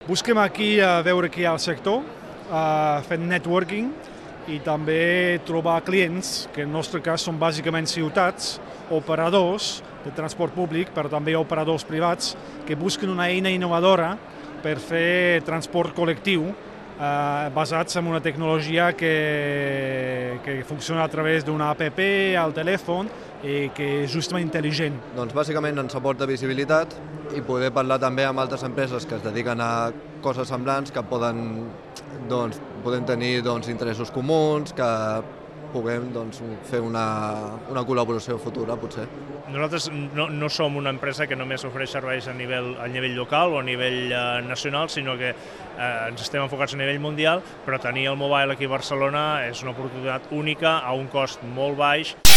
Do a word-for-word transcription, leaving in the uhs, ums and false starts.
Busquem aquí a veure què hi ha al sector, uh, fent networking i també trobar clients, que en el nostre cas són bàsicament ciutats, operadors de transport públic, però també operadors privats, que busquen una eina innovadora per fer transport col·lectiu eh, basats en una tecnologia que, que funciona a través d'una app al telèfon i que és justament intel·ligent. Doncs bàsicament ens aporta visibilitat i poder parlar també amb altres empreses que es dediquen a coses semblants, que poden, doncs, poden tenir doncs, interessos comuns, que puguem doncs, fer una, una col·laboració futura, potser. Nosaltres no, no som una empresa que només ofereix serveis a nivell, a nivell local o a nivell eh, nacional, sinó que eh, ens estem enfocats a nivell mundial, però tenir el mobile aquí a Barcelona és una oportunitat única a un cost molt baix.